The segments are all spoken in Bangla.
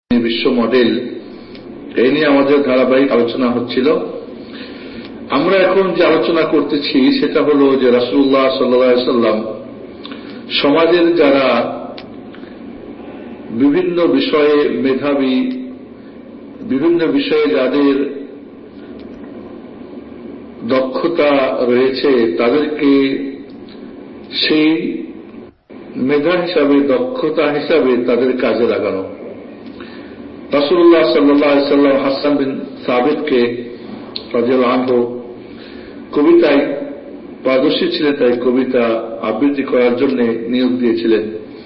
বিশ্ব মডেল, এই নিয়ে আমাদের ধারাবাহিক আলোচনা হচ্ছিল। আমরা এখন যে আলোচনা করতেছি সেটা হলো যে রাসূলুল্লাহ সাল্লাল্লাহু আলাইহি ওয়াসাল্লাম সমাজের যারা বিভিন্ন বিষয়ে মেধাবী, বিভিন্ন বিষয়ে যাদের দক্ষতা রয়েছে তাদেরকে সেই মেধা হিসাবে, দক্ষতা হিসাবে তাদের কাজে লাগানো। রাসূলুল্লাহ সাল্লাল্লাহু আলাইহি ওয়াসাল্লাম হাসান বিন সাবিতকে রাদিয়াল্লাহু আনহু কবিতায় পারদর্শী ছিলেন, তাই কবিতা আবৃত্তি করার জন্য নিয়োগ দিয়েছিলেন।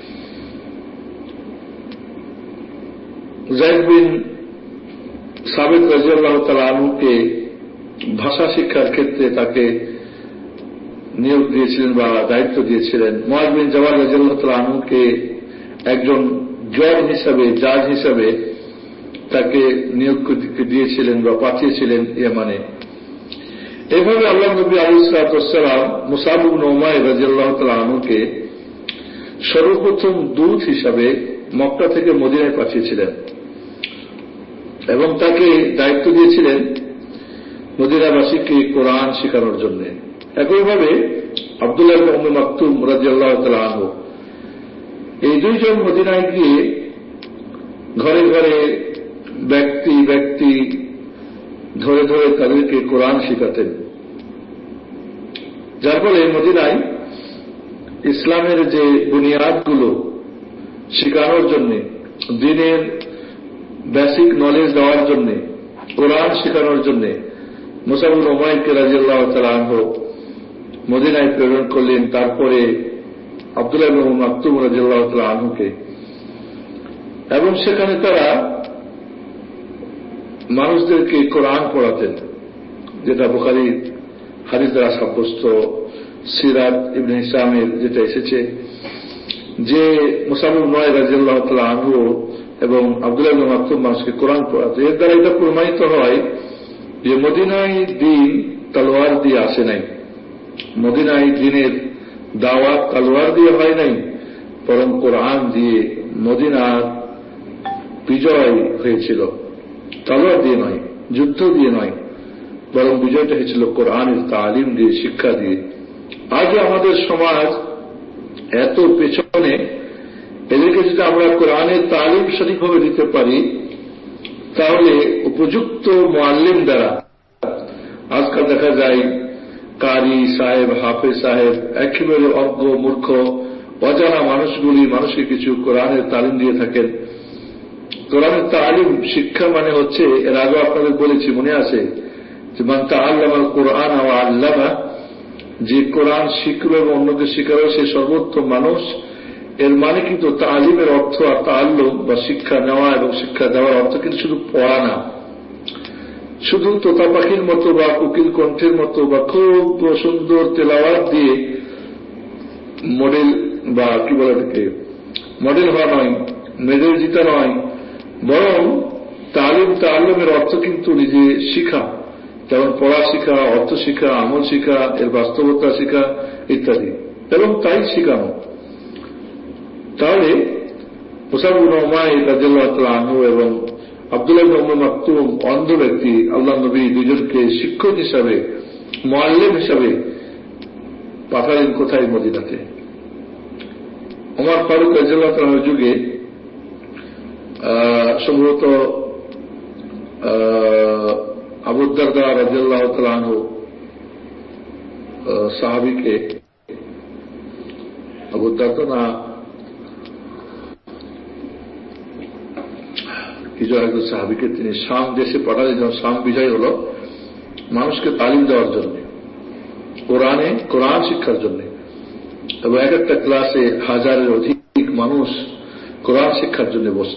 যায়েদ বিন সাবিত রাদিয়াল্লাহু তাআলা আনহুকে ভাষা শিক্ষার ক্ষেত্রে তাকে নিয়োগ দিয়েছিলেন বা দায়িত্ব দিয়েছিলেন। মুআয বিন জাবাল রাদিয়াল্লাহু তাআলা আনহুকে একজন জাজ হিসাবে তাকে নিয়োগ দিয়েছিলেন বা পাঠিয়েছিলেন ইয়ামানে। এইভাবে আল্লাহ নবী আলাইহিস সালাতু ওয়াস সালাম মুসআব ইবনে উমাইর রাদিয়াল্লাহু তাআলা আনহুকে সর্বপ্রথম দূত হিসাবে মক্কা থেকে মদিনায় পাঠিয়েছিলেন এবং তাকে দায়িত্ব দিয়েছিলেন মদিনাবাসীকে কোরআন শেখানোর জন্য। একইভাবে আব্দুল্লাহ ইবনে উম্মে মাকতুম রাদিয়াল্লাহু তাআলা আনহু এই দুইজন মদিনায় গিয়ে ঘরে ঘরে ব্যক্তি ধরে ধরে তাদেরকে কোরআন শেখাতেন, যার ফলে মদিনায় ইসলামের যে বুনিয়াদগুলো শেখানোর জন্য, দ্বীনের বেসিক নলেজ দেওয়ার জন্য, কোরআন শেখানোর জন্য মুসআব ইবনে উমাইরকে রাদিয়াল্লাহু তাআলা আনহু মদিনায় প্রেরণ করলেন। তারপরে আব্দুল্লাহ ইবনে উম্মে মাকতুম রাদিয়াল্লাহু তাআলা আনহুকে, এবং সেখানে তারা মানুষদেরকে কোরআন পড়াতেন, যেটা বুখারী হাদিস দ্বারা সাব্যস্ত। সিরাত ইবনে হিশামের যেটা এসেছে যে মুসআব ইবনে উমাইর রাদিয়াল্লাহু তাআলা আনহু এবং আব্দুল্লাহ ইবনে মাকতুম মানুষকে কোরআন পড়াতেন। এর দ্বারা এটা প্রমাণিত হয় যে মদিনায় দ্বীন তলোয়ার দিয়ে আসে নাই, মদিনায় দ্বীনের দাওয়াত তলোয়ার দিয়ে হয় নাই, বরং কোরআন দিয়ে মদিনার বিজয় হয়েছিল। তলোয়ার দিয়ে নয়, যুদ্ধ দিয়ে নয়, বরং বিজয়টা হয়েছিল কোরআনের তালিম দিয়ে, শিক্ষা দিয়ে। আজ আমাদের সমাজ এত পেছনে, এদেরকে যদি আমরা কোরআনের তালিম সঠিকভাবে দিতে পারি তাহলে উপযুক্ত মুআল্লিম দ্বারা, আজকাল দেখা যায় কারি সাহেব, হাফেজ সাহেব একেবারে অজ্ঞ মূর্খ অজানা মানুষকে কিছু কোরআনের তালিম দিয়ে থাকেন। কোরআনের তালিম শিক্ষা মানে হচ্ছে, এর আগে আপনাদের বলেছি মনে আছে, যে মান তাআল্লামাল কুরআন ওয়া আল্লামা, যে কোরআন শিখলো এবং অন্যকে শিখালো সে সর্বোত্তম মানুষ। এর মানে কিন্তু তালিমের অর্থ আর তাআল্লুম বা শিক্ষা নেওয়া এবং শিক্ষা দেওয়ার অর্থ কিন্তু শুধু পড়া না, শুধু তোতা পাখির মতো বা কোকিল কণ্ঠের মতো বা খুব সুন্দর তেলাওয়াত দিয়ে মডেল বা কি বলে এটাকে মডেল হওয়া নয়, মেডেল জিতা নয়, বরং তালিমের অর্থ কিন্তু নিজে শিখা, যেমন পড়া শিখা, অর্থ শিখা, আমল শিখা, এর বাস্তবতা শিখা ইত্যাদি, এবং তাই শিখানো। তাহলে মুসআব ইবনে উমাইর রাদিয়াল্লাহু তাআলা আনহু এবং আব্দুল্লাহ ইবনে উম্মে মাকতুম অন্ধ ব্যক্তি, আল্লাহ নবী দুজনকে শিক্ষক হিসাবে, মুআল্লিম হিসাবে পাঠালেন কোথায়? মদিনাতে। ওমর ফারুক রাদিয়াল্লাহু তাআলার যুগে সম্ভবত আবু দারদা রাদিয়াল্লাহু তাআলা আনহু সাহাবীকে, আবু দারদা না কিছু একজন সাহাবীকে তিনি শাম দেশে পাঠালেন, যখন শাম বিজয় হল, মানুষকে তালিম দেওয়ার জন্য, কোরআন শিক্ষার জন্য, এবং এক একটা ক্লাসে হাজারের অধিক মানুষ কোরআন শিক্ষার জন্য বসত।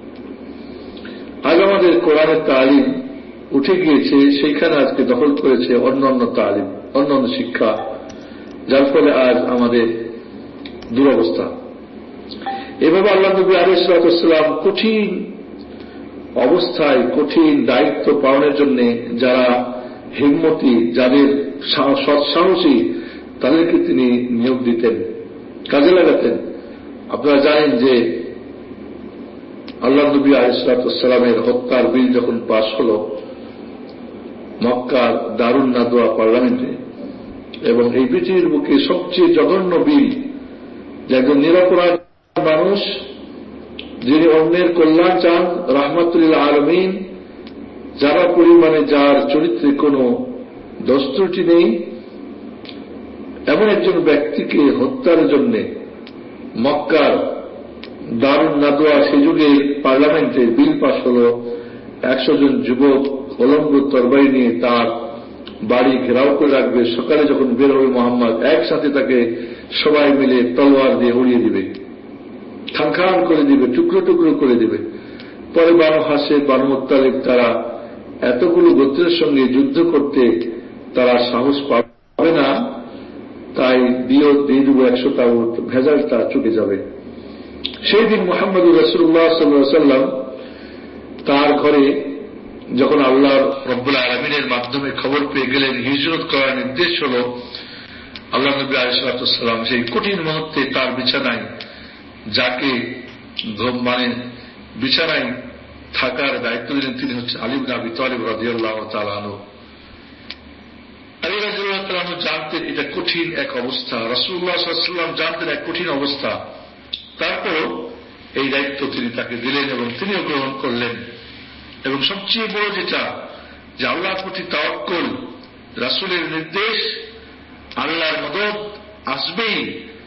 আজ আমাদের কোরআনের তালিম উঠে গিয়েছে, সেইখানে আজকে দখল করেছে অন্যান্য তালিম, অন্যান্য শিক্ষা, যার ফলে আজ আমাদের দুরবস্থা। এভাবে আল্লাহ নবী আলাইহিস সালাতু ওয়াস সালাম কঠিন অবস্থায়, কঠিন দায়িত্ব পালনের জন্য যারা হিম্মতি, যাদের সৎসাহসী, তাদেরকে তিনি নিয়োগ দিতেন, কাজে লাগাতেন। আপনারা জানেন যে আল্লাহ নবী আলাইহিস সালামের হত্যার বিল যখন পাশ হল মক্কার দারুন নাদওয়া পার্লামেন্টে, এবং এই পৃথিবীর বুকে সবচেয়ে জঘন্য বিল, যে একজন নিরপরাধ মানুষ যিনি অন্যের কল্যাণ চান, রাহমাতুল আলামিন, যারা পরিমাণে যার চরিত্রে কোনো দোষ ত্রুটি নেই, এমন একজন ব্যক্তিকে হত্যার জন্য মক্কার দারুন নাদওয়া সেই যুগে পার্লামেন্টে বিল পাশ হল। 100 জন যুবক উলঙ্গ তরবারি নিয়ে তার বাড়ি ঘেরাও করে রাখবে। সকালে যখন বের হবে মোহাম্মদ, একসাথে তাকে সবাই মিলে তলোয়ার দিয়ে উড়িয়ে দিবে, খান করে দিবে, টুকরো টুকরো করে দিবে। পরে বানু হাশিম, বানু মুত্তালিব, তারা এতগুলো গোত্রের সঙ্গে যুদ্ধ করতে তারা সাহস পাবে না, তাই দিয়ে দেব 100টা উট, ভেজালটা চুকে যাবে। সেই দিন মুহাম্মদুর রাসূলুল্লাহ সাল্লাল্লাহু আলাইহি ওয়াসাল্লাম তার ঘরে যখন আল্লাহ রব্বুল আলামিনের মাধ্যমে খবর পেয়ে গেলেন হিজরত করার নির্দেশ হল, আল্লাহ নবী আলাইহিস সালাম সেই কঠিন মুহূর্তে তার বিছানায় যাকে বিছানায় থাকার দায়িত্ব দিলেন তিনি হচ্ছে আলী ইবনে আবি তালিব রাদিয়াল্লাহু তাআলা আনহু। আলী রাদিয়াল্লাহু তাআলা আনহু জানতেন এটা কঠিন এক অবস্থা, রাসূলুল্লাহ সাল্লাল্লাহু আলাইহি ওয়াসাল্লাম জানতেন এক কঠিন অবস্থা, তারপরও এই দায়িত্ব তিনি তাকে দিলেন এবং তিনিও গ্রহণ করলেন। এবং সবচেয়ে বড় যেটা, যে আল্লাহর প্রতি তাওয়াক্কুল, রাসূলের নির্দেশ, আল্লাহর মদদ আসবেই।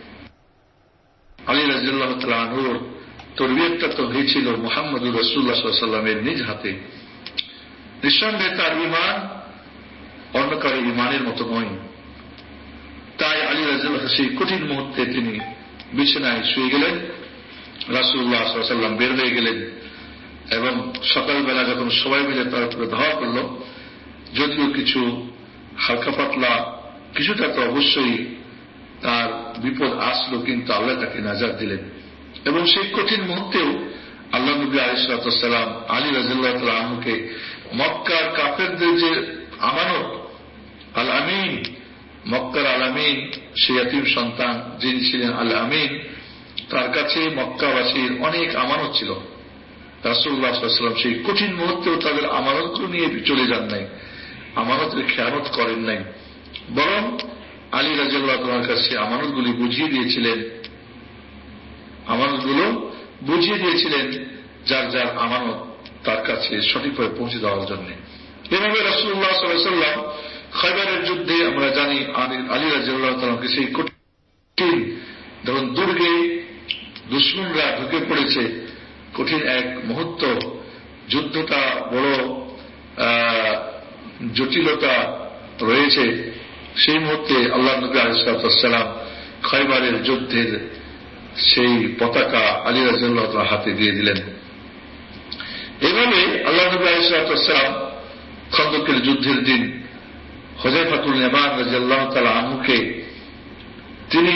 আলী রাদিয়াল্লাহু তাআলা আনহুর তরবিয়তটা তো হয়েছিল মুহাম্মদুর রাসূলুল্লাহ সাল্লাল্লাহু আলাইহি ওয়াসাল্লামের নিজ হাতে। নিঃসন্দেহে তার ঈমান অন্য কারো ঈমানের মতো নয়। তাই আলী রাদিয়াল্লাহু সেই কঠিন মুহূর্তে তিনি বিছানায় শুয়ে গেলেন, রাসূলুল্লাহ সাল্লাল্লাহু আলাইহি ওয়াসাল্লাম বের হয়ে গেলেন এবং সকালবেলা যখন সবাই মিলে তার উপরে ধাওয়া করল, যদিও কিছু হালকা পাতলা কিছুটা তো অবশ্যই তার বিপদ আসলো, কিন্তু আল্লাহ তাকে নাজাত দিলেন। এবং সেই কঠিন মুহূর্তেও আল্লাহ নবী আলাইহিস সালাম আলী রাদিয়াল্লাহু তাআলা আনহুকে মক্কার কাফেরদের যে আমানত, আল আমিন, মক্কার আল আমিন, সেই ইয়াতীম সন্তান যিনি ছিলেন আল আমিন, তার কাছে মক্কাবাসীর অনেক আমানত ছিল। রাসূলুল্লাহ সাল্লাল্লাহু আলাইহি ওয়াসাল্লাম সেই কঠিন মুহূর্তেও তাদের আমানতগুলো নিয়ে চলে যান নাই, আমানতের খেয়ানত করেন নাই, বরং আলী রাদিয়াল্লাহু তাআলার কাছে আমানতগুলি বুঝিয়ে দিয়েছিলেন, যার যার আমানত তার কাছে সঠিকভাবে পৌঁছে দেওয়ার জন্য। এভাবে রাসূলুল্লাহ সাল্লাল্লাহু আলাইহি ওয়াসাল্লাম খায়বারের যুদ্ধে আমরা জানি আলী রাদিয়াল্লাহু তাআলাকে সেই কঠিন, যখন দুর্গে দুশমনরা ঢুকে পড়েছে, কঠিন এক মুহূর্ত, যুদ্ধটা বড় জটিলতা রয়েছে, সেই মুহূর্তে আল্লাহ নবী আলাইহিস সালাম খায়বারের যুদ্ধের সেই পতাকা আলী রাদিয়াল্লাহু তাআলার হাতে দিয়ে দিলেন। এভাবে আল্লাহ নবী আলাইহিস সালাম খন্দকের যুদ্ধের দিন হুযায়ফাতুল ইয়ামান রাদিয়াল্লাহু তাআলা আনহুকে তিনি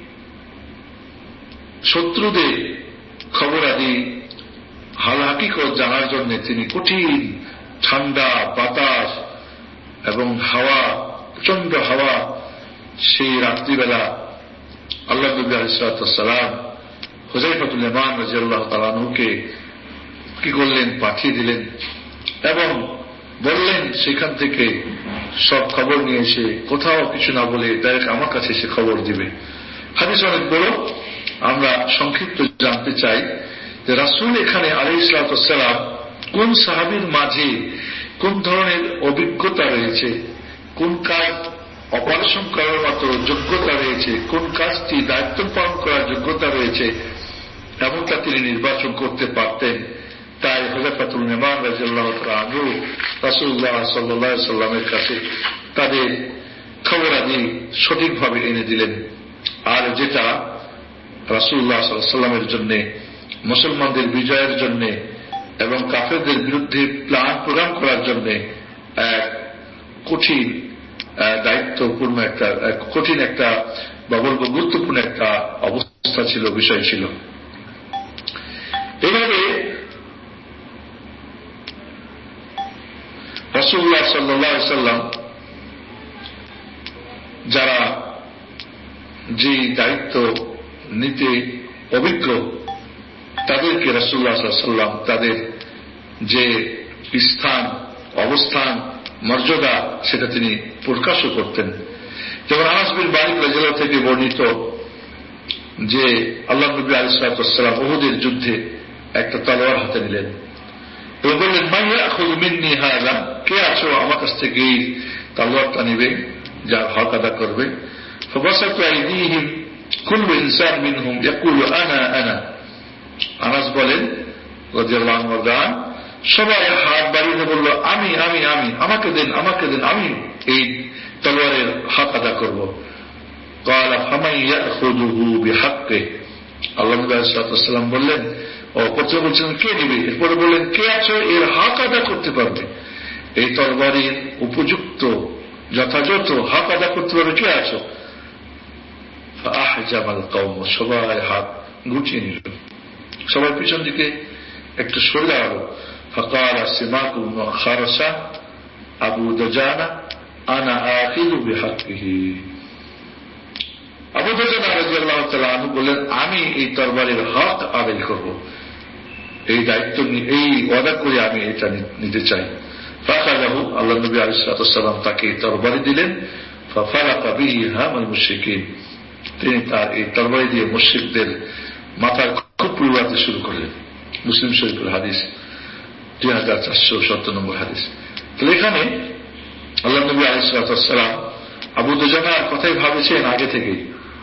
শত্রুদের খবর আদি হাল হাকিকত জানার জন্য তিনি কঠিন ঠান্ডা বাতাস এবং হাওয়া, প্রচন্ড হাওয়া, সেই রাত্রিবেলা আল্লাহ নবী আলাইহিস সালাম হুযায়ফাতুল ইয়ামান রাদিয়াল্লাহু তাআলা আনহুকে কি করলেন, পাঠিয়ে দিলেন এবং বললেন সেখান থেকে সব খবর নিয়ে এসে, কোথাও কিছু না বলে ডাইরেক্ট আমার কাছে এসে খবর দিবে। হাদিস অনেক বড়, আমরা সংক্ষিপ্ত জানতে চাই যে রাসূল এখানে আলাইহিস সালাম কোন সাহাবীর মাঝে কোন ধরনের অভিজ্ঞতা রয়েছে, কোন কাজ অপারেশন করার মতো যোগ্যতা রয়েছে, কোন কাজটি দায়িত্ব পালন করার যোগ্যতা রয়েছে, এমনটা তিনি নির্বাচন করতে পারতেন। তাই হুযায়ফাতুল ইয়ামান রাদিয়াল্লাহু তাআলা আনহু রাসূলুল্লাহ সাল্লাল্লাহু আলাইহি ওয়াসাল্লামের কাছে তাদের খবর আদি সঠিকভাবে এনে দিলেন। আর যেটা রাসূলুল্লাহ সাল্লাল্লাহু আলাইহি ওয়াসাল্লামের জন্য, মুসলমানদের বিজয়ের জন্য এবং কাফেরদের বিরুদ্ধে প্ল্যান প্রোগ্রাম করার জন্য এক কঠিন দায়িত্বপূর্ণ একটা কঠিন একটা বা বলবো গুরুত্বপূর্ণ একটা অবস্থা ছিল, বিষয় ছিল। এভাবে রাসূলুল্লাহ সাল্লাল্লাহু আলাইহি ওয়াসাল্লাম যারা যে দায়িত্ব নিতে অভিজ্ঞ, তাদেরকে রাসূলুল্লাহ সাল্লাল্লাহু আলাইহি ওয়াসাল্লাম তাদের যে স্থান, অবস্থান, মর্যাদা সেটা তিনি প্রকাশও করতেন। যেমন আনাস বিন মালিক রাদিয়াল্লাহু থেকে বর্ণিত যে আল্লাহ নবী আলাইহিস সালাতু ওয়াস সালাম উহুদের যুদ্ধে একটা তলোয়ার হাতে নিলেন এবং বললেন, মান ইয়াখুযু মিন্নি হাযা, কে আছো আমার কাছ থেকে এই তলোয়ারটা নিবে, যার হক আদা করবে। ফাবাসাতু আইদিহিম কুল্লু ইনসান মিনহুম ইয়াকুলু আনা আনা। আনাস বলেন রাদিয়াল্লাহু আনহু, সবাই হাত বাড়িয়ে বলল, আমি আমি আমি, আমাকে দেন আমাকে দেন, আমি এই তলোয়ারের হক আদা করব। قال فمن يأخذه بحقه, আল্লাহ নবী সাল্লাল্লাহু আলাইহি ওয়াসাল্লাম বললেন, ও প্রথমে বলছেন কে নেবে, এরপরে বললেন কে আছো এর হক আদা করতে পারবে, এই তরবারির উপযুক্ত যথাযথ হক আদা করতে পারবে, কে আছো? فأحجم القوم, সবাই হাত গুটিয়ে নিল, সবার পিছন দিকে একটু সরে দাঁড়ালো। فقال سماك بن خرشة أبو دجانة أنا آخذ بحقه. আবু দুজানা রাদিয়াল্লাহু তাআলা আনহু বললেন, আমি এই তরবারির হক আদায় করব, এই দায়িত্ব এই ওয়াদা করে আমি এটা নিতে চাই। ফাখাযাহু, আল্লাহ নবী আলাইহিস সালাতু ওয়াস সালাম তাকে তরবারি দিলেন। ফাফারাকা বিহি হামাল মুশরিকিন, তিনি তার এই তরবারি দিয়ে মুশরিকদের মাথার খুব উড়াতে শুরু করলেন। মুসলিম শরীফের হাদিস 2470 নম্বর হাদিস। তাহলে এখানে আল্লাহ নবী আলাইহিস সালাতু ওয়াস সালাম আবু দুজানার কথাই ভাবেছেন আগে থেকেই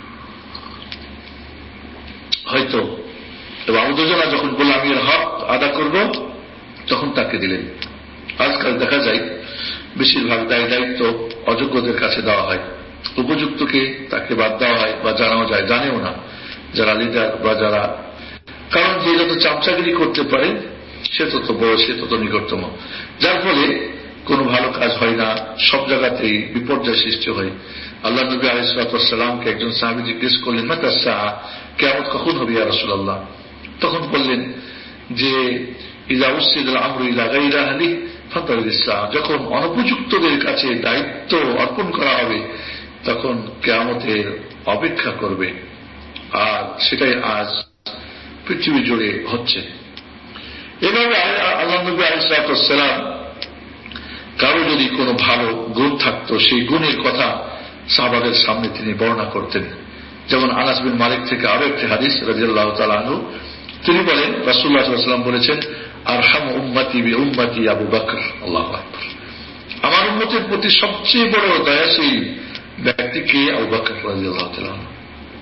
হয়তো, এবং আবু দুজানা যখন বলল আমি এর হক আদা করব, তখন তাকে দিলেন। আজকাল দেখা যায় বেশিরভাগ দায়িত্ব অযোগ্যদের কাছে দেওয়া হয়, উপযুক্তকে তাকে বাদ দেওয়া হয়, বা জানাও যায়, জানেও না যারা লিডার বা যারা, কারণ যে যত চামচাগিরি করতে পারে সে তত বড়, সে তত নিকটতম, যার ফলে কোনো ভালো কাজ হয় না, সব জায়গাতেই বিপর্যয় সৃষ্টি হয়। আল্লাহ নবী আলাইহিস সালাতু ওয়াস সালামকে একজন সাহাবী জিজ্ঞেস করলেন, মাতা সাআ, কিয়ামত কখন হবে ইয়া রাসূলুল্লাহ? তখন বললেন যে ইযা উসিদাল আমরু ইলা গায়রি আহলি ফাতারিস সাআ, যখন অনুপযুক্তদের কাছে দায়িত্ব অর্পণ করা হবে তখন কিয়ামতের অপেক্ষা করবে। আর সেটাই আজ পৃথিবী জুড়ে হচ্ছে। এভাবে আল্লাহ নবী আলাইহিস সালাতু ওয়াস সালাম কারো যদি কোনো ভালো গুণ থাকতো, সেই গুণের কথা সাহাবাদের সামনে তিনি বর্ণনা করতেন। যেমন আনাস বিন মালিক থেকে আরো একটি হাদিস রাদিয়াল্লাহু তাআলা আনহু, তিনি বলেন রাসূলুল্লাহ সাল্লাল্লাহু আলাইহি ওয়াসাল্লাম বলেছেন, আরহামু উম্মতি বি উম্মতি আবু বকর। আল্লাহু আকবার। আমার উম্মতের প্রতি সবচেয়ে বড় দয়াশীল ব্যক্তিকে আবু বকর রাদিয়াল্লাহু তাআলা আনহু।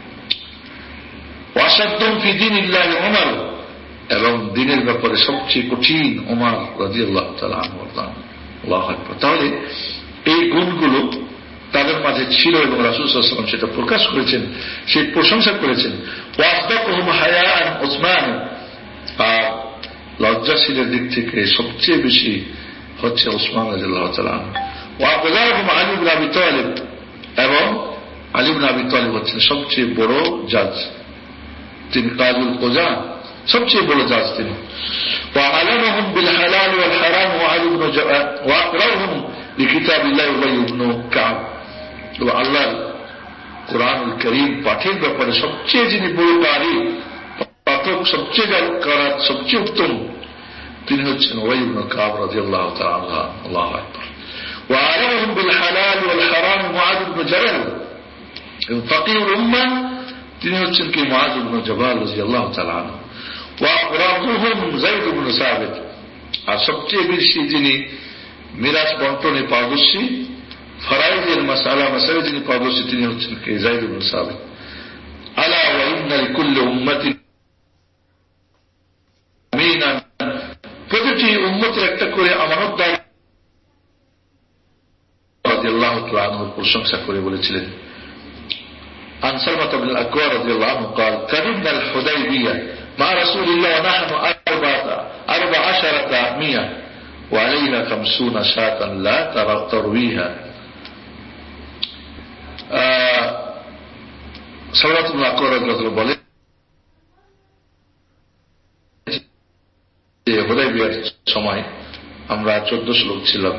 ওয়াশাদ্দুম ফি দীনিল্লাহি উমর, এবং দ্বীনের ব্যাপারে সবচেয়ে কঠিন ওমর রাদিয়াল্লাহু তাআলা আনহু। আল্লাহু আকবার। তাহলে এই গুণগুলো তাদের মাঝে ছিল এবং রাসূল সাল্লাল্লাহু আলাইহি ওয়াসাল্লাম সেটা প্রকাশ করেছেন, সেই প্রশংসা করেছেন। ওয়াসদাকুহুম হায়াআন উসমান, আর লজ্জাশীলের দিক থেকে সবচেয়ে বেশি হচ্ছে উসমান রাদিয়াল্লাহু তাআলা আনহু। ওয়াকযাহুম আলী ইবনে আবি তালিব, এবং আলী ইবনে আবি তালিব হচ্ছেন সবচেয়ে বড় জাজ, তিনি কাজুল কোজা, সবচেয়ে বড় জাজ তিনি। وعلمهم بالحلال والحرام وعلي بن جبال واقرأهم لكتاب الله أبي بن كعب। আল্লাহর কুরআনুল কারীম পাঠের ব্যাপারে সবচেয়ে যিনি বড় পারি, পাঠক সবচেয়ে করার সবচেয়ে উত্তম, তিনি হচ্ছেন উবাই ইবনে কাব রাদিয়াল্লাহু তাআলা। আল্লাহু আকবার। وعلمهم بالحلال والحرام মুআয ইবনে জাবাল, এবং ফাকিহুল উম্মাহ তিনি হচ্ছেন কি মুআয ইবনে জাবাল রাদিয়াল্লাহু তাআলা আনহু। ওয়াকরাবুহুম যায়েদ ইবনে সাবিত, আর সবচেয়ে বেশি যিনি মিরাস বন্টনে পারদর্শী, ফরাইজের মাসালা যিনি পারদর্শী, তিনি হচ্ছেন কে? যায়েদ ইবনে সাবিত। আলা ওয়া ইন্না লিকুল্লি উম্মাতিন আমিনান, প্রতিটি উম্মতের একটা করে আমানতদার রাদিয়াল্লাহু তাআলা আনহুর প্রশংসা করে বলেছিলেন। عن سلمة بن الأكوع رضي الله عنه قال قدمنا الحديبية مع رسول الله ونحن 14 وعلينا 50 شاة لا ترويها. سلمة بن الأكوع رضي الله عنه বলেন, হুদাইবিয়ার সময় আমরা 1400 লোক ছিলাম।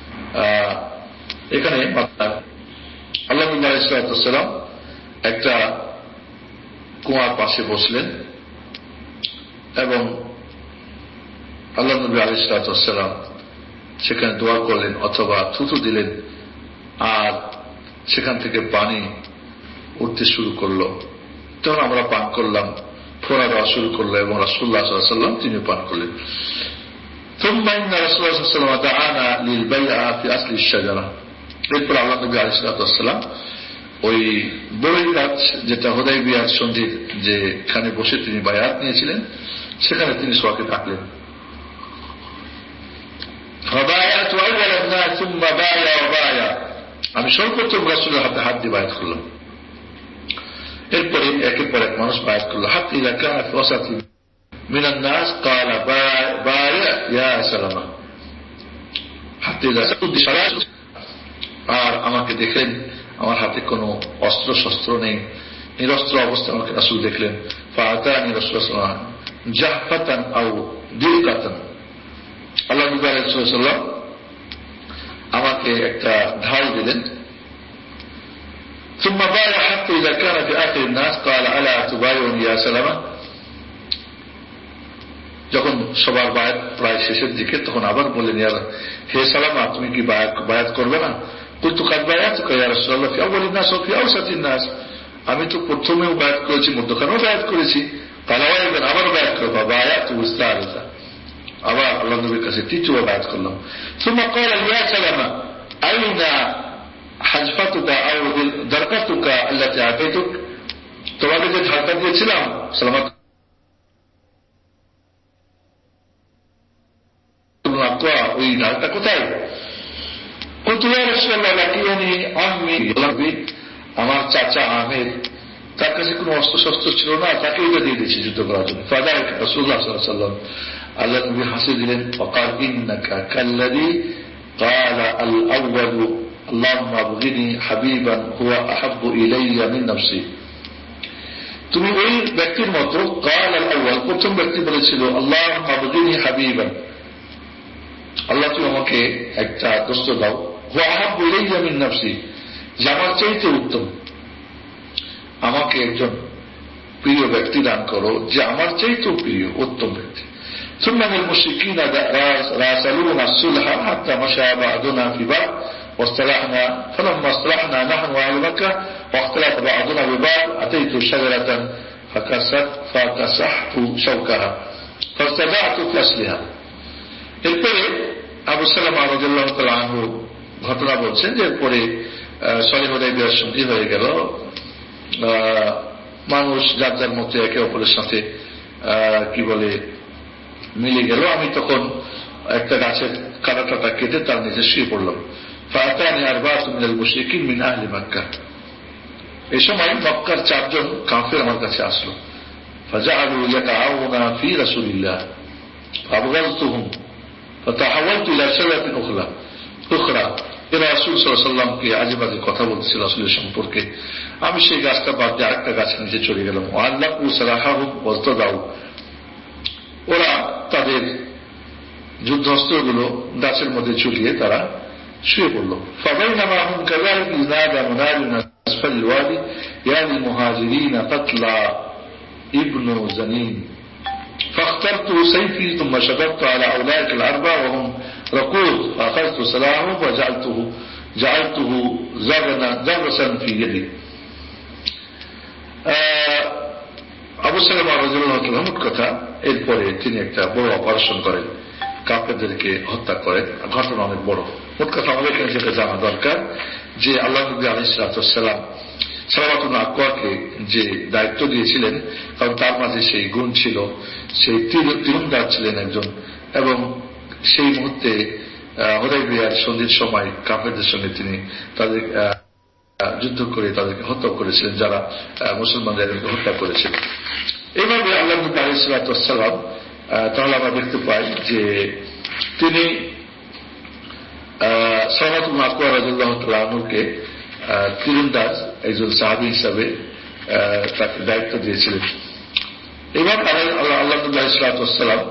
এখানে আল্লাহ নবী আলাইহিস সালাতু ওয়াস সালাম একটা কুয়ার পাশে বসলেন, এবং আল্লাহ নবী আলাইহিস সালাম সেখানে দোয়া করলেন অথবা থুতু দিলেন, আর সেখান থেকে পানি উঠতে শুরু করলো। তখন আমরা পান করলাম, ফোঁড়া দেওয়া শুরু করলো এবং রাসূলুল্লাহ সাল্লাল্লাহু আলাইহি ওয়াসাল্লাম তিনি পান করলেন। ثم إن رسول الله صلى الله عليه وسلم دعانا للبيعة في أصل الشجرة। এরপর আল্লাহ নবী আলাইহিস সালাম ওই বড়ই গাছ, যেটা হুদাইবিয়ার সন্ধির যেখানে বসে তিনি বায়াত নিয়েছিলেন, সেখানে তিনি সবাইকে ডাকলেন। আমি সর্বপ্রথম রাসূলের হাতে হাত দিয়ে বায়াত করলাম, এরপরে একের পর এক মানুষ বায়াত করলো। হাত ইলা কানা ফি ওয়াসাতি মিনান নাস ক্বালা বায়া ইয়া সালামা। হাত ইলা আর আমাকে দেখলেন আমার হাতে কোনো অস্ত্র শস্ত্র নেই, নিরস্ত্র অবস্থা আমাকে রাসূল দেখলেন। ফাআতানি রাসূলুল্লাহ সাল্লাল্লাহু আলাইহি ওয়াসাল্লাম জাহফাতান আও দিলকাতান। আল্লাহ নবী আলাইহিস সালাম আমাকে একটা ঢাল দিলেন। ثم بايع حتى إذا كان في آخر الناس قال ألا تبايعني يا سلمة। যখন সবার বায়াত প্রায় শেষের দিকে, তখন আবার বললেন, হে সালামা, তুমি কি বায়াত করবে না? কুলতু কাদ বায়াতুকা ইয়া রাসূলুল্লাহ ফি আউয়ালিন নাস ওয়া ফি আওসাতিন নাস। আমি তো প্রথমেও বায়াত করেছি, মধ্যখানেও বায়াত করেছি। কালাওয়াইবেন আবার বায়াত করবা, বায়াতু মুস্তারিফা। আবার আল্লাহ নবীর কাছে তৃতীয় বায়াত করলাম। ثم قال يا سلمة أين হাজফাতুকা আও দারকাতুকা আল্লাতী আতাইতুক। তোমাকে যে ঢালটা দিয়েছিলাম সালামত, ওই ঢালটা কোথায়? কুলতু ইয়া রাসূলুল্লাহ লাকিয়ানি আম্মি। আমার চাচা আমের, তার কাছে কোনো অস্ত্র শস্ত্র ছিল না, তাকেই দিয়ে দিয়েছি যুদ্ধ করার জন্য। ফাযালিকা রাসূলুল্লাহ সাল্লাল্লাহু আলাইহি ওয়াসাল্লাম। আল্লাহ নবী হাসি দিলেন। ফাকাল ইন্নাকা কাল্লাযী ক্বালা আল আউয়ালু আল্লাহুম্মা আবগিনি হাবিবান হুয়া আহাব্বু ইলাইয়া মিন নাফসি। তুমি ওই ব্যক্তির মতো, ক্বাল আল আউয়াল, প্রথম ব্যক্তি বলেছিল আল্লাহুম্মা আবগিনি হাবিবান, আল্লাহ তুমি আমাকে একটা দোস্ত দাও, হুয়া আহাব্বু ইলাইয়া মিন নাফসি, যে আমার চাইতে উত্তম, আমাকে একজন প্রিয় ব্যক্তি দান করো যে আমার চাইতেও প্রিয় উত্তম ব্যক্তি। ثم المشركين راسلونا الصلح حتى مشى بعضنا في بعض واصطلحنا فلما اصطلحنا نحن واهل مكة واختلف بعضنا ببعض أتيت شجرة فكسحت شوكها فاستدعت في أصلها। এরপরে আবু সালামা রাদিয়াল্লাহু তাআলা আনহু ঘটনা বলছেন যে এরপরে সলিহ হুদাইবিয়ার সন্ধি হয়ে গেল, মানুষ যার যার মধ্যে একে অপরের সাথে কি বলে মিলে গেল। আমি তখন একটা গাছের কাঁটাটা কেটে তার নিচে শুয়ে পড়লাম। ফাতানি আরবাতুন মিনাল মুশরিকিন মিন আহলি মক্কা। এই সময় মক্কার 4 জন কাফের আমার কাছে আসলো। ফাজাআলু ইয়াতাআউনা ফি রাসূলিল্লাহ ফাবগালতুহুম ফাতাহাওয়ালতু ইলা শারাতিন উখরা। এরা রাসূল সাল্লাল্লাহু আলাইহি ওয়াসাল্লামকে আজেবাজে কথা বলছিল রাসূলের সম্পর্কে। আমি সেই গাছটা বাদ দিয়ে আরেকটা গাছের নিচে চলে গেলাম। আল্লাহু সারাহাহু ওয়াজতাদাউ। ওরা তাদের যুদ্ধাস্ত্রগুলো গাছের মধ্যে ঝুলিয়ে তারা শুয়ে পড়ল। ফাবাইনামা হুম কাযালিকা ইযনাদা মুনাদিন মিন আসফালিল ওয়াদি ইয়া লিল মুহাজিরিন কাতলা ইবনু জানিন فاخترت سيفي ثم شددت على أولئك الأربعة وهم رقود فأخذت سلاحهم وجعلته زغسا في يدي। আবু সালামা রাদিয়াল্লাহু তাআলা মোট কথা, এরপরে তিনি একটা বড় অপারেশন করেন, কাফেরদেরকে হত্যা করেন। ঘটনা অনেক বড়। মোট কথা আমাদের এখানে যেটা জানা দরকার যে আল্লাহ নবী আলাইহিস সালাম সালাওয়াতুল আকওয়াকে যে দায়িত্ব দিয়েছিলেন, কারণ তার মাঝে সেই গুণ ছিল, সেই তীরন্দাজ ছিলেন একজন, এবং সেই মুহূর্তে হুদাইবিয়ার সন্ধির সময় কাফেরদের সঙ্গে তিনি তাদের যুদ্ধ করে তাদেরকে হত্যা করেছিলেন, যারা মুসলমানদেরকে হত্যা করেছিলেন। এইভাবে আল্লাহ নবী আলাইহিস সালাম, তাহলে আমরা দেখতে পাই যে তিনি সালাওয়াতুল আকওয়া রাদিয়াল্লাহু তাআলা আনহুকে তীরন্দাজ একজন সাহাবী হিসাবে তাকে দায়িত্ব দিয়েছিলেন। এবার আল্লাহ নবী আলাইহিস সালাম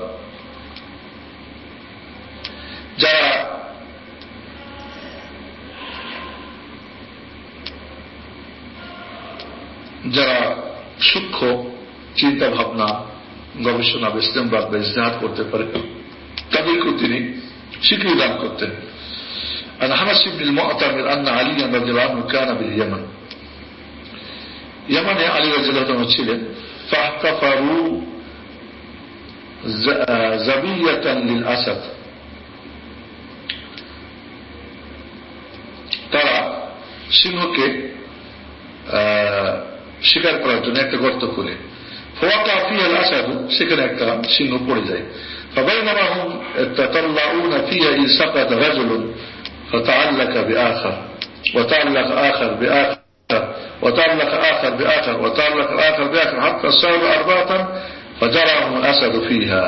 যারা সূক্ষ্ম চিন্তা ভাবনা গবেষণা বা ইসলামবাদ বা ইজতিহাদ করতে পারে, তাদেরকেও তিনি স্বীকৃতি দান করতেন। عن حنس بن المعتمر أن عليا رضي الله عنه كان باليمن, ইয়ামানে আলী রাদিয়াল্লাহু আনহু ছিলেন। فاحتفروا زبية للأسد, তারা সিংহকে শিকার করার জন্য একটা গর্ত খুলে, فوقع فيها الأسد, সেখানে একটা সিংহ পড়ে যায়। فبينما هم يتطلعون فيها إذ سقط رجل فتعلق بآخر وتعلق آخر بآخر وتعلق آخر بآخر وتعلق آخر بآخر حتى صاروا أربعة فجرهم الأسد فيها.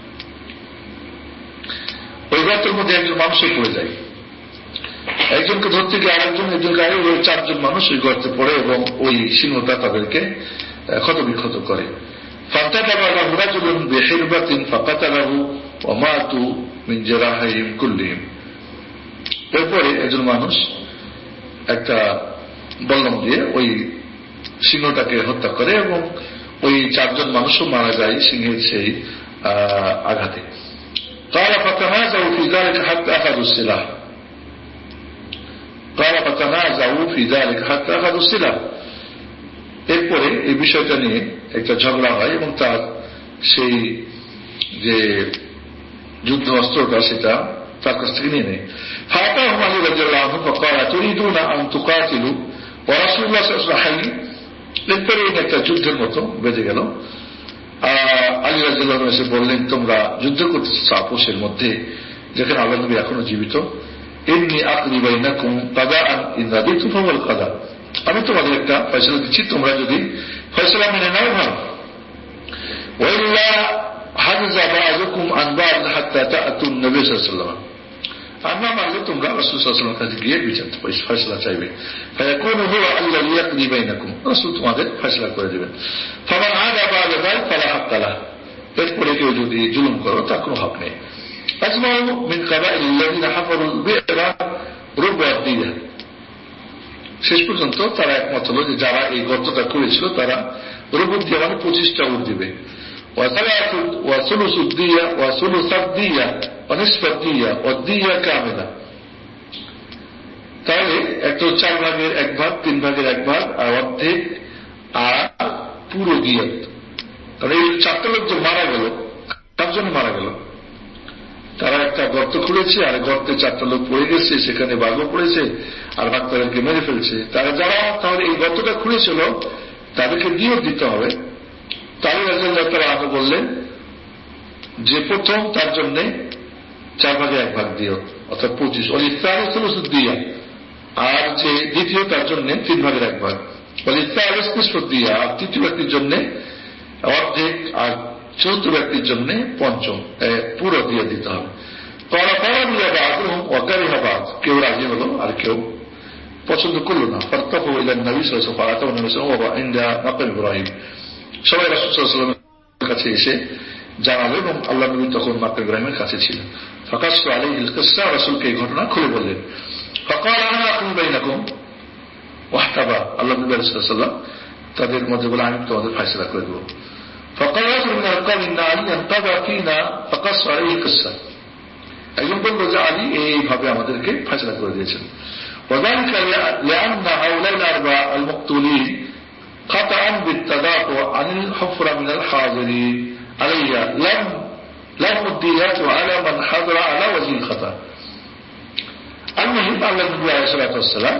ওই গর্তের মধ্যে একজন মানুষও পড়ে যায়, একজনকে ধরতে গিয়ে আরেকজন, একজনকে আগে, ওই চারজন মানুষ ওই গর্তে পড়ে এবং ওই সিংহটা তাদেরকে ক্ষতবিক্ষত করে। فانتدب له رجل بحربة فقتله وماتوا من جراحهم كلهم. এরপরে একজন মানুষ একটা বল্লম দিয়ে ওই সিংহটাকে হত্যা করে এবং ওই চারজন মানুষও মারা যায় সিংহের সেই আঘাতে। قال فتنازعوا في ذلك حتى أخذوا السلاح. قال فتنازعوا في ذلك حتى أخذوا السلاح. এরপরে এই বিষয়টা নিয়ে একটা ঝগড়া হয় এবং তার সেই যে যুদ্ধ অস্ত্রটা সেটা তার কাছ থেকে নিয়ে নেয়। فأتاهم علي رضي الله عنه فقال تريدون أن تقاتلوا ورسول الله صلى الله عليه وسلم حي. এরপরে একটা যুদ্ধের মতো বেজে গেল। আলী রাদিয়াল্লাহু আনহু এসে বললেন, তোমরা যুদ্ধ করতে আপোষের মধ্যে যেখানে আল্লাহ নবী এখনো জীবিত। ইন্নী আকদি বাইনাকুম কাদাআন ইন রাদিতু ফাওয়াল কাদা, আমি তোমাদের একটা ফয়সালা দিচ্ছি, তোমরা যদি ফয়সালা মেনে নাও ভালো, ওয়াইল্লা হাজা বাযুকুম আন বা'দ হাত্তা তা'তুন নবী সাল্লাল্লাহু আলাইহি ওয়াসাল্লাম, আর না মানলে তোমরা রাসূল সাল্লাল্লাহু আলাইহি ওয়াসাল্লামের কাছে গিয়ে বিচার ফয়সালা চাইবে। ফায়াকুনু হুয়া আল্লাযী ইয়াকদি বাইনাকুম, রাসূল তোমাদের ফয়সালা করে দিবেন। ফামান আদা বা'দা যালিক ফালা হাক্কা লাহ, এরপরে কেউ যদি জুলুম করো তার কোনো হক নেই। আজমাউ মিন কাবাইলিল্লাযীনা হাফারুল বি'রা রুবা দিয়া, শেষ পর্যন্ত তারা একমত হলো যে যারা এই গর্তটা করেছিল তারা রুবুদ দিয়া মানে 25টা উট দিবে। তাহলে একটা 4 ভাগের 1 ভাগ, 3 ভাগের 1 ভাগ আর অর্ধেক আর পুরো দিয়াত। তাহলে এই 4টা লোক যে মারা গেল, তার জন্য মারা গেল, তারা একটা গর্ত খুলেছে আর গর্তে 4টা লোক পড়ে গেছে, সেখানে বাঘও পড়েছে আর বাঘ তাদেরকে মেরে ফেলছে। তারা যারা তাহলে এই গর্তটা খুলেছিল তাদেরকে দিয়েও দিতে হবে। তাহলে রাদিয়াল্লাহু তাআলা আনহু বললেন যে প্রথম তার জন্য 4 ভাগে 1 ভাগ দিও, অর্থাৎ 25, ওয়ালিসালিসু দিয়া, আর যে দ্বিতীয় তার জন্য 3 ভাগের 1 ভাগ, ওয়ালিসালিসু দিয়া, আর তৃতীয় ব্যক্তির জন্য অর্ধেক, আর চতুর্থ ব্যক্তির জন্য পঞ্চম, পুরো দিয়ে দিতে হবে। কেউ রাজি হলো আর কেউ পছন্দ করলো না। ফারতাফু ইলা নবী সাল্লাল্লাহু আলাইহি ওয়াসাল্লাম ইনদা মাকাম ইব্রাহিম, সবাই রাসূল সাল্লাল্লাহু আলাইহি ওয়াসাল্লামের কাছে এসে জানালো এবং আল্লাহ নবী তখন মাকাম ইব্রাহিমের কাছে ছিলেন। ফাকাসু আলাইহিল কিসসা, রাসূলকে এই ঘটনা খুলে বললেন। ফাকাল আনা আকুম বাইনাকুম ওয়াহতাবা, আল্লাহ নবী সাল্লাল্লাহু আলাইহি ওয়াসাল্লাম তাদের মধ্যে বলে আমি তোমাদের ফয়সালা করে দেব। فقال رجل من القوم ان عليا قضى فينا فقص عليه القصه, একজন বলল যে আলী এইভাবে আমাদেরকে ফয়সালা করে দিয়েছেন। وذلك لان هؤلاء الاربعه المقتولين خطأ بالتدافع عن الحفره من الحاضرين علي لم الديات على من حضر على وجه الخطأ. المهم আল্লাহ নবী আলাইহিস সালাতু ওয়াস সালাম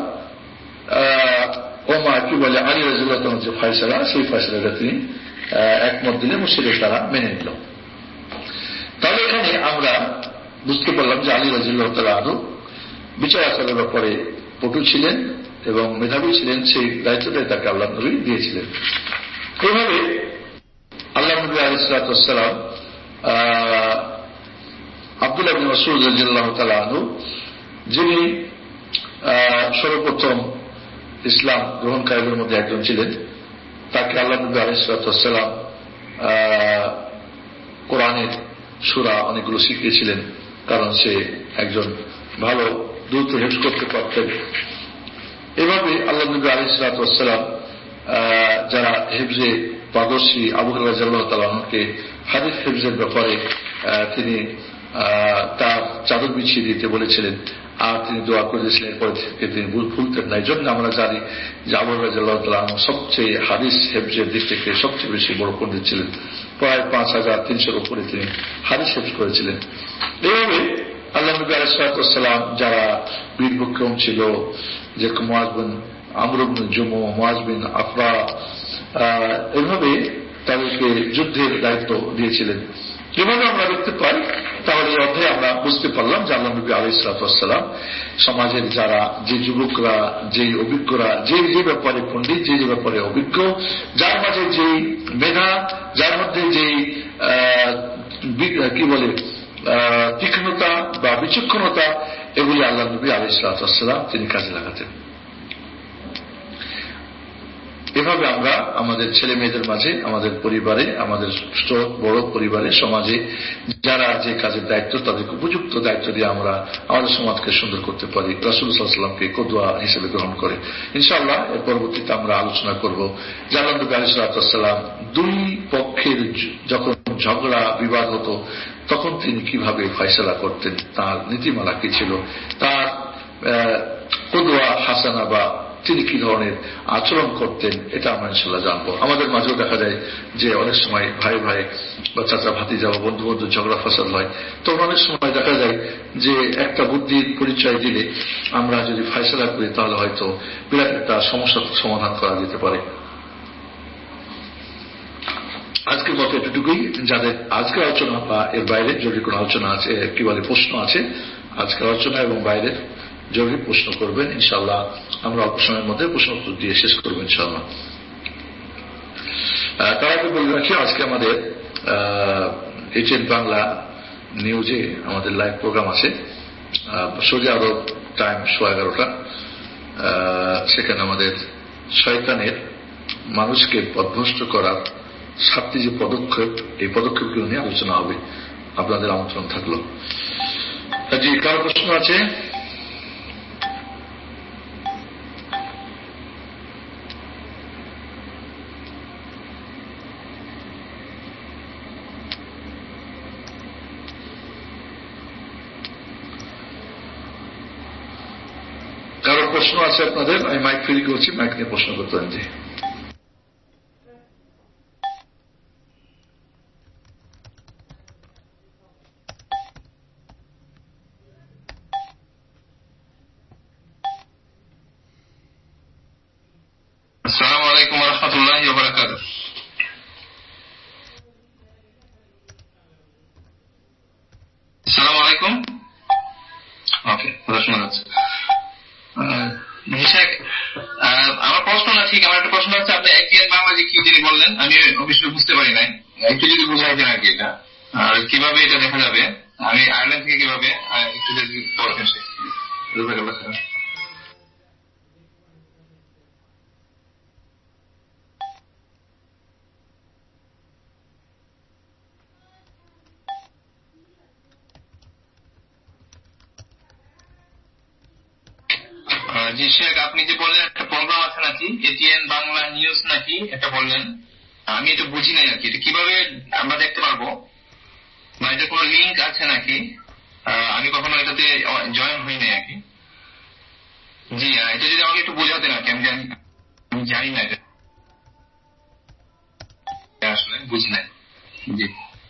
ওমা কি বলে আলী রাদিয়াল্লাহু তাআলা যে ফয়সালা, সেই ফয়সালাটা তিনি একমত দিলে মুশরিক তারা মেনে নিল। তাহলে এখানে আমরা বুঝতে পারলাম যে আলী রাদিয়াল্লাহু তাআলা আনহু বিচার আচারের ব্যাপারে পটু ছিলেন এবং মেধাবী ছিলেন, সেই দায়িত্বটাই তাকে আল্লাহ নবী দিয়েছিলেন। এইভাবে আল্লাহ নবী আলাইহিস সালাতু ওয়াস সালাম আব্দুল্লাহ ইবনে মাসউদ রাদিয়াল্লাহু তাআলা আনহু, যিনি সর্বপ্রথম ইসলাম গ্রহণকারীদের মধ্যে একজন ছিলেন, তাকে আল্লাহ নবী আলাইহিস সালাতু ওয়াস সালাম কোরআনের সূরা অনেকগুলো শিখিয়েছিলেন, কারণ সে একজন ভালো দ্রুত হেফজ করতে পারতেন। এভাবে আল্লাহ নবী আলাইহিস সালাতু ওয়াস সালাম যারা হেফজে পারদর্শী আবু হুরায়রা রাদিয়াল্লাহু তাআলা আনহুকে হাদিস হিফজের ব্যাপারে তিনি তার চাদর বিছিয়ে দিতে বলেছিলেন, আর তিনি দোয়া করেছিলেন, এরপরে থেকে তিনি ভুলতেন না। এই জন্য আমরা জানি যে আবু হুরায়রা রাদিয়াল্লাহু তাআলা আনহু সবচেয়ে হাদিস হিফজের দিক থেকে সবচেয়ে বেশি বড় পণ্ডিত ছিলেন। প্রায় 5300-এর উপরে তিনি হাদিস হিফজ করেছিলেন। এইভাবে আল্লাহ নবী আলাইহিস সালাতু ওয়াস সালাম যারা বীর বিক্রম ছিল, যেরকম মুআয বিন আমর ইবনে জুমু, মুআয বিন আফরা, এভাবে তাদেরকে যুদ্ধের দায়িত্ব দিয়েছিলেন। এভাবে আমরা দেখতে পাই। তাহলে এই অধ্যায়ে আমরা বুঝতে পারলাম যে আল্লাহ নবী আলাইহিস সালাতু ওয়াস সালাম সমাজের যারা, যে যুবকরা, যে অভিজ্ঞরা, যে ব্যাপারে পণ্ডিত, যে ব্যাপারে অভিজ্ঞ, যার মাঝে যে মেধা, যার মধ্যে যে কি বলে তীক্ষ্ণতা বা বিচক্ষণতা, এগুলি আল্লাহ নবী আলাইহিস সালাতু ওয়াস সালাম তিনি কাজে লাগাতেন। এভাবে আমরা আমাদের ছেলে মেয়েদের মাঝে, আমাদের পরিবারে, আমাদের বড় পরিবারে, সমাজে যারা যে কাজের দায়িত্ব, তাদেরকে উপযুক্ত দায়িত্ব দিয়ে আমরা আমাদের সমাজকে সুন্দর করতে পারি, রাসূল সাল্লাল্লাহু আলাইহি ওয়াসাল্লামকে কদওয়া হিসেবে গ্রহণ করে। ইনশাআল্লাহ এর পরবর্তীতে আমরা আলোচনা করব যে আল্লাহ নবী আলাইহিস সালাতু ওয়াস সালাম দুই পক্ষের যখন ঝগড়া বিবাদ হতো তখন তিনি কিভাবে ফয়সালা করতেন, তার নীতিমালা কি ছিল, তার কদওয়া হাসানা বা তিনি কি ধরনের আচরণ করতেন, এটা আমরা ইনশাআল্লাহ জানবো। আমাদের মাঝেও দেখা যায় যে অনেক সময় ভাই ভাই বা চাচা ভাতিজা বা বন্ধু বন্ধু ঝগড়া ফসাদ হয়, তখন অনেক সময় দেখা যায় যে একটা বুদ্ধির পরিচয় দিলে আমরা যদি ফয়সালা করি তাহলে হয়তো বিরাট একটা সমস্যার সমাধান করা যেতে পারে। আজকের মতো এতটুকুই। যাদের আজকের আলোচনা বা এর বাইরে যদি কোনো আলোচনা আছে, কি বলে প্রশ্ন আছে, আজকের আলোচনা এবং বাইরের জরুরি প্রশ্ন করবেন, ইনশাআল্লাহ আমরা অল্প সময়ের মধ্যে প্রশ্ন উত্তর দিয়ে শেষ করবো ইনশাআল্লাহ। তার আগে বলে রাখি, আজকে আমাদের এটিএন বাংলা নিউজে আমাদের লাইভ প্রোগ্রাম আছে, সৌদি আরব টাইম 11:30। সেখানে আমাদের শয়তানের মানুষকে পথভ্রষ্ট করার 7টি যে পদক্ষেপ, এই পদক্ষেপগুলো নিয়ে আলোচনা হবে। আপনাদের আমন্ত্রণ থাকলো। জি, কারো প্রশ্ন আছে? কারো প্রশ্ন আছে আপনাদের? আমি মাইক ফ্রি করছি, মাইক নিয়ে প্রশ্ন করতে পারেন। জি, আসসালামু আলাইকুম ওয়া রাহমাতুল্লাহি ওয়া বারাকাতুহু। আসসালামু আলাইকুম। ওকে, প্রশ্ন আছে। আমার প্রশ্ন না, ঠিক আমার একটা প্রশ্ন আছে। আপনি এটিএন বাংলা যে কি যিনি বললেন, আমি অবশ্যই বুঝতে পারি নাই, একটু যদি বোঝাই দেন আর কি, এটা আর কিভাবে এটা দেখা যাবে, আমি আয়ারল্যান্ড থেকে কিভাবে একটু যদি বলতেন। জি শেখ, আপনি যে বললেন একটা প্রোগ্রাম আছে নাকি, এটিএন বাংলা নিউজ নাকি এটা বললেন, আমি এটা বুঝি নাই আর কি। এটা কিভাবে আমরা দেখতে পারবো, বা এটা কোনো লিঙ্ক আছে নাকি? আমি কখনো এটাতে জয়েন হই নাই আর কি। জি, এটা যদি আমাকে একটু বোঝাতেন আর কি, আমি জানি না, এটা আসলে বুঝি নাই। জি,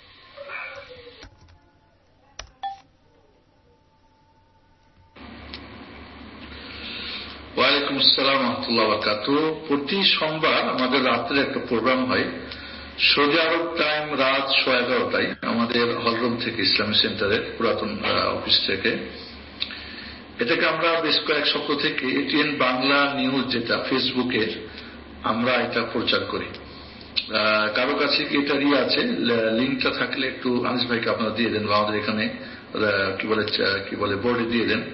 ওয়ালাইকুম আসসালাম ওয়া রাহমাতুল্লাহি ওয়া বারাকাতুহু। প্রতি সোমবার আমাদের রাত্রে একটা প্রোগ্রাম হয়, সৌদি আরব টাইম রাত 11:30টায়, আমাদের হলরুম থেকে, ইসলামী সেন্টারের পুরাতন অফিস থেকে। এটাকে আমরা বেশ কয়েক সপ্তাহ থেকে এটিএন বাংলা নিউজ, যেটা ফেসবুকের, আমরা এটা প্রচার করি। কারো কাছে কি এটা আছে, লিঙ্কটা থাকলে একটু আনিস ভাইকে আপনারা দিয়ে দেন, বা আমাদের এখানে কি বলে বোর্ডে দিয়ে দেন।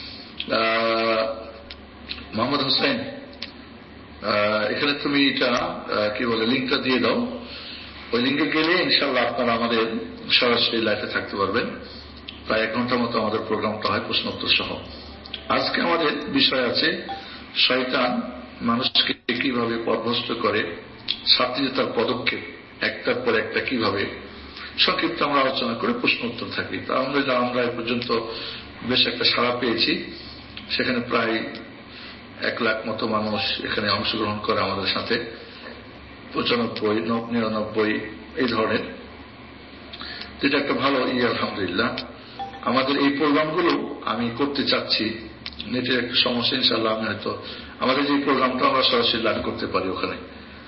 মোহাম্মদ হোসেন, এখানে তুমি এটা কি বলে লিঙ্কটা দিয়ে দাও। ওই লিঙ্কে গেলে ইনশাআল্লাহ আপনারা আমাদের সরাসরি লাইভে থাকতে পারবেন। প্রায় 1 ঘন্টার মতো আমাদের প্রোগ্রামটা হয়, প্রশ্ন উত্তর সহ। আজকে আমাদের বিষয় আছে শয়তান মানুষকে কিভাবে পথভ্রষ্ট করে, 7টি যে তার পদক্ষেপ একটার পর একটা কিভাবে সংক্ষিপ্ত আমরা আলোচনা করে প্রশ্ন উত্তর থাকি। তা আমরা এ পর্যন্ত বেশ একটা সাড়া পেয়েছি। সেখানে প্রায় 1 লাখ মতো মানুষ এখানে অংশগ্রহণ করে আমাদের সাথে, 95, 99 এই ধরনের, যেটা একটা ভালো আলহামদুলিল্লাহ। আমাদের এই প্রোগ্রামগুলো আমি করতে চাচ্ছি, নেটের একটা সমস্যা, ইনশাআল্লাহ আমি হয়তো আমাদের যে প্রোগ্রামটা আমরা সরাসরি লাইভ করতে পারি ওখানে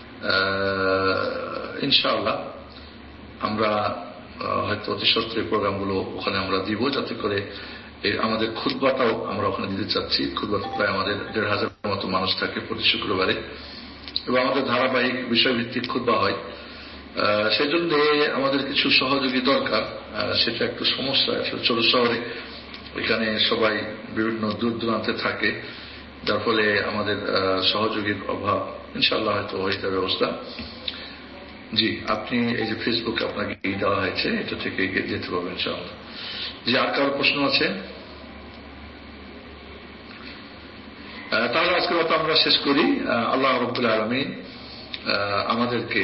ইনশাআল্লাহ আমরা হয়তো অতি সত্ত্বর প্রোগ্রামগুলো ওখানে আমরা দিব, যাতে করে আমাদের খুতবাটাও আমরা ওখানে দিতে চাচ্ছি। খুতবাটা প্রায় আমাদের 1,500 মতো মানুষ থাকে প্রতি শুক্রবারে, এবং আমাদের ধারাবাহিক বিষয়ভিত্তিক খুতবা হয়। সেই জন্য আমাদের কিছু সহযোগী দরকার, সেটা একটু সমস্যা। আসলে ছোট শহরে এখানে সবাই বিভিন্ন দূর দূরান্তে থাকে, যার ফলে আমাদের সহযোগীর অভাব। ইনশাআল্লাহ হয়তো হয়ে যাবে ব্যবস্থা। জি, আপনি এই যে ফেসবুকে আপনাকে দেওয়া হয়েছে, এটা থেকে যেতে পারবেন ইনশাআল্লাহ। জি, আর কারো প্রশ্ন আছে? তাহলে আজকের কথা আমরা শেষ করি। আল্লাহ রাব্বুল আলামিন আমাদেরকে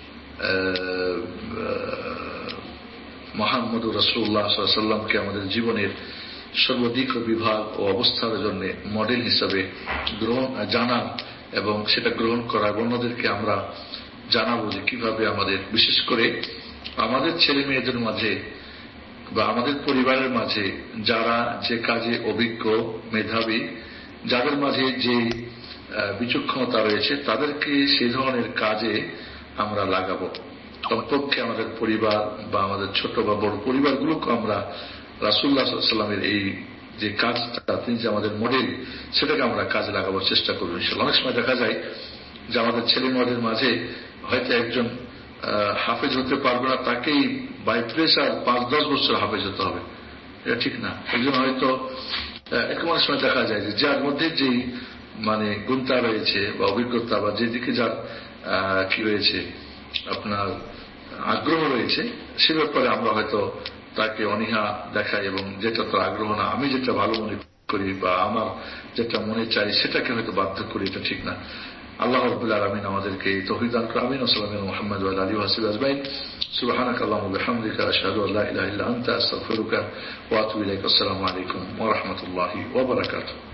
মুহাম্মদুর রাসূলুল্লাহ সাল্লাল্লাহু আলাইহি ওয়াসাল্লামকে আমাদের জীবনের সর্বদিক ও বিভাগ ও অবস্থার জন্য মডেল হিসাবে জানা এবং সেটা গ্রহণ করা, অন্যদেরকে আমরা জানাবো যে কিভাবে আমাদের, বিশেষ করে আমাদের ছেলে মেয়েদের মাঝে বা আমাদের পরিবারের মাঝে যারা যে কাজে অভিজ্ঞ, মেধাবী, যাদের মাঝে যে বিচক্ষণতা রয়েছে, তাদেরকে সেই ধরনের কাজে আমরা লাগাবো। কমপক্ষে আমাদের পরিবার বা আমাদের ছোট বা বড় পরিবারগুলোকে আমরা রাসূলুল্লাহ সাল্লাল্লাহু আলাইহি ওয়াসাল্লামের এই যে কাজটা, তিনি যে আমাদের মডেল, সেটাকে আমরা কাজে লাগাবার চেষ্টা করবো ইনশাআল্লাহ। অনেক সময় দেখা যায় যে আমাদের ছেলে মেয়েদের মাঝে হয়তো একজন হাফেজ হতে পারবে না, তাকেই বাই প্রেসার 5-10 বছর হাফেজ হতে হবে, এটা ঠিক না। একজন হয়তো এরকম অনেক সময় দেখা যায় যে যার মধ্যে যেই গুণটা রয়েছে বা অভিজ্ঞতা বা যেদিকে যার কি রয়েছে আপনার আগ্রহ রয়েছে, সে ব্যাপারে আমরা হয়তো তাকে অনীহা দেখাই, এবং যেটা তার আগ্রহ না, আমি যেটা ভালো মনে করি বা আমার যেটা মনে চাই সেটাকে হয়তো বাধ্য করি, এটা ঠিক না। আল্লাহ রাব্বুল আলামিন আমাদেরকে তৌফিক দান করুন। আমিন। সাল্লাল্লাহু আলা মুহাম্মদ ওয়া আলা আলিহি ওয়া সাহবিহি আজমাইন। সুবহানাকা আল্লাহুম্মা ওয়া বিহামদিকা আশহাদু আল্লা ইলাহা ইল্লা আনতা আস্তাগফিরুকা ওয়া আতুবু ইলাইক। আসসালামু আলাইকুম ওয়া রাহমাতুল্লাহি ওয়া বারাকাতুহু।